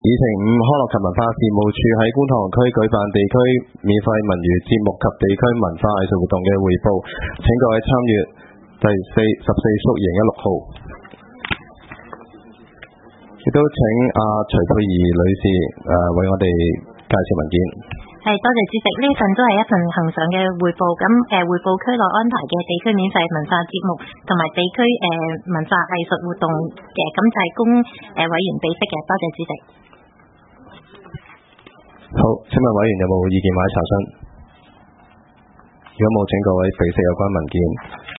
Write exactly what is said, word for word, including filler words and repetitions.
議程五，康樂及文化事務處喺觀塘區舉辦地區免費文娛節目及地區文化藝術活動嘅匯報，請各位參與第四十四宿二零一六號。亦都請阿、啊、徐佩儀女士誒、呃、為我哋介紹文件。 係，多謝主席，呢份都係一份恒常嘅匯報。咁誒匯報區內安排嘅地區免費文化節目同埋地區誒、呃、文化藝術活動嘅，咁就係供誒委員備悉嘅。多謝主席。 好，請問委員有冇意見或者查詢？如果冇，請各位備悉有關文件。